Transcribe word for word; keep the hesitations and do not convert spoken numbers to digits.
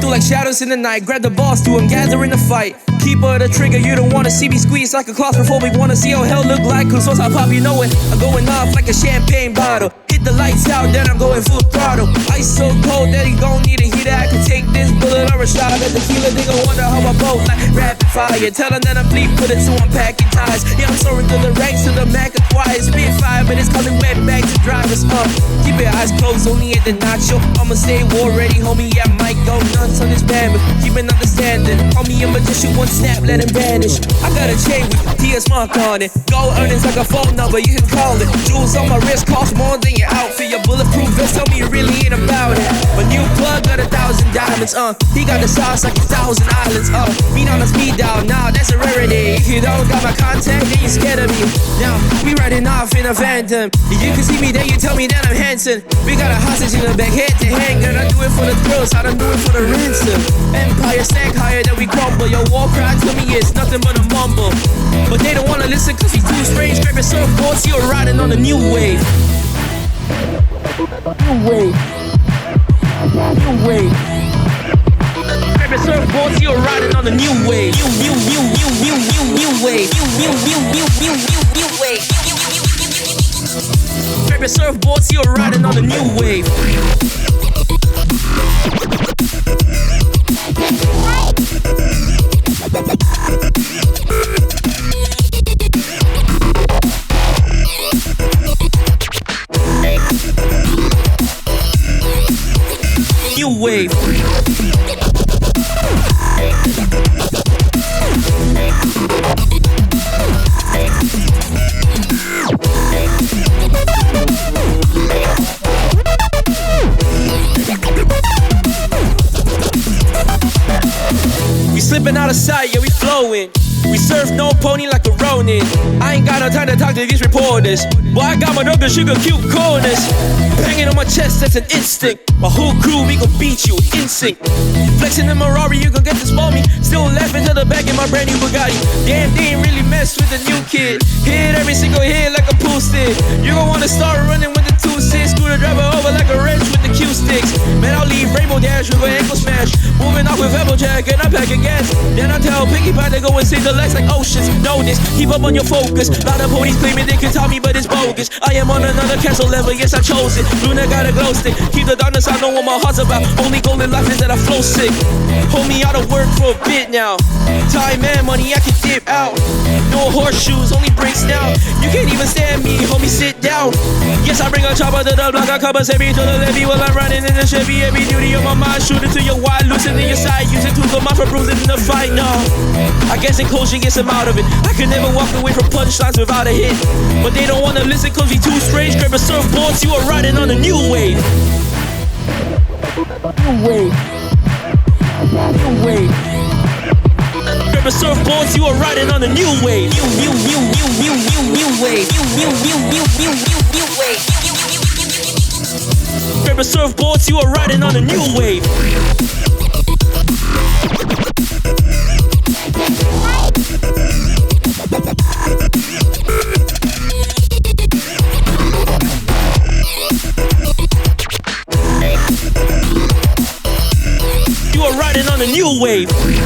through like shadows in the night. Grab the boss, do I'm gathering the fight. Keeper of the trigger, you don't wanna see me squeeze like a claustrophobic. Wanna see how hell look like, cause once I pop, you know it. I'm going off like a champagne bottle. Hit the lights out, then I'm going full throttle. Ice so cold that he gon' need a heater. I can take this bullet or a shot of tequila. They gon' wonder how I boat like rapid fire. Tell them that I'm bleep, put it so I'm packing ties. Yeah, I'm soaring through the ranks to the Mac acquired. Spit fire, but it's calling wet bags to drivers. Uh, keep your eyes closed, only at the nacho. I'ma stay war ready, homie. Yeah, I might go nuts on this band, but keep an understanding. Homie, a magician, one snap, let him vanish. I got a chain with T S mark on it. Gold earnings like a phone number, you can call it. Jewels on my wrist cost more than your outfit. Your bulletproof vest tell me you really ain't about it. My new plug got a thousand diamonds, uh. He got the sauce like a thousand islands, uh. Beat on a speed dial, nah, that's a rarity. If you don't got my contact, then you scared of me. Now, we riding off in a phantom. You can see me, then you tell me that I'm handsome. We got a hostage in the back, head to hand. Girl, I do it for the thrills, I don't do it for the ransom. Empire stack higher than we crumble. Your war cry to me is nothing but a mumble. But they don't wanna listen cause he's too strange. Grab your surfboards, you're riding on a new wave. New wave. New wave. Grab your surfboards, you're riding on a new wave. New, new, new, new, new, new, new wave. New, new, new, new, new, new, new wave. Grab your surfboards, you're riding on a new wave. New wave. We slipping out of sight, yeah, we flowing. We surf no pony like a Ronin. I ain't got no time to talk to these reporters. Boy, I got my double sugar cute corners. Banging on my chest, that's an instinct. My whole crew, we gon' beat you, in sync. Flexing in Ferrari, you gon' get this for me. Still laughing to the back in my brand new Bugatti. Damn, they ain't really mess with the new kid. Hit every single hit like a pool stick. You gon' wanna start running with the two six. Screw the driver over like a wrench with the Q sticks. Man, I'll leave Rainbow Dash with an ankle smash. Moving off with Applejack and I'm packing gas. Then I tell Pinkie Pie to go and save the legs like oceans. Know this, keep up on your focus. Lot of ponies claiming they can tell me, but it's bogus. I am on another castle level, yes I chose it. Luna got a glow stick, keep the darkness, I know what my heart's about. Only goal in life is that I flow sick. Homie, I don't work for a bit now. Time and money, I can dip out. No horseshoes, only breaks now. You can't even stand me, homie, sit down. Yes, I bring a chopper to the block, I cover every to the levy while I'm running in the Chevy. Every duty on my mind, shoot it to your wide, loosen in your side. Use it to go mouth for bruising in the fight, no. I guess in closure gets them out of it. I can never walk away from punchlines without a hit. But they don't wanna listen cause we too strange. Grab a surfboards, you are riding on a new wave. New wave. New wave. Grab a surfboards, you are riding on a new wave. New, new, new, new, new, new, new wave. New, new, new, new, new, new, new wave. Grab a surfboards, you are riding on a new wave. You are riding on a new wave.